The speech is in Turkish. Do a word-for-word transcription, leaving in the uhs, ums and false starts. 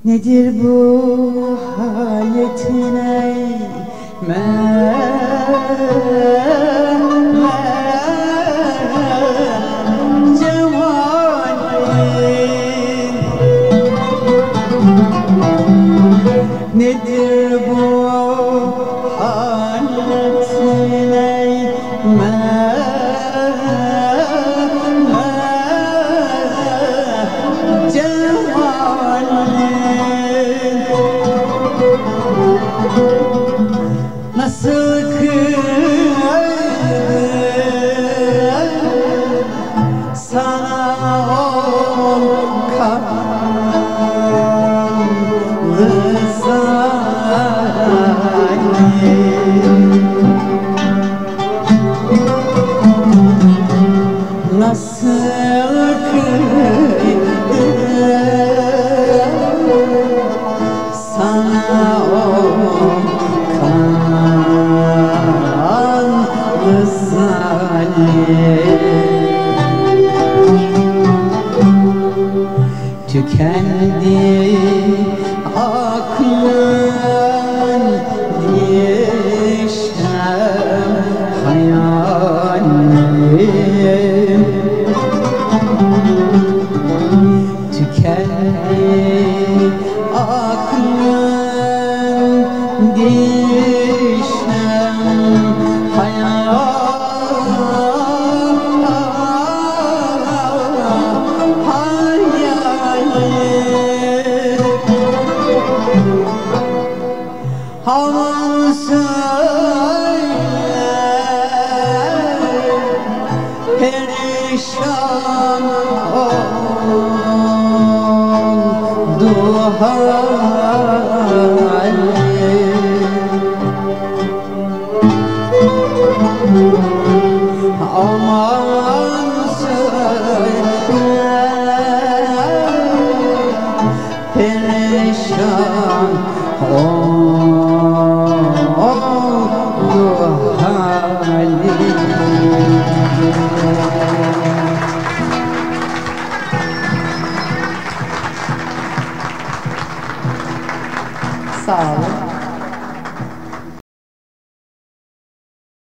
Nedir bu haletin ey cemalin? Nedir bu haletin ey nasıl kıydım sana o kanlı zalim? Nasıl kıydım sana o kanlı zalim? Tükendi aklın diyişem hayalim. Tükendi aklın diyişem hayalim. Havan söyle perişan oldu halim. Aman söyle perişan oldu halim. Sağ olun.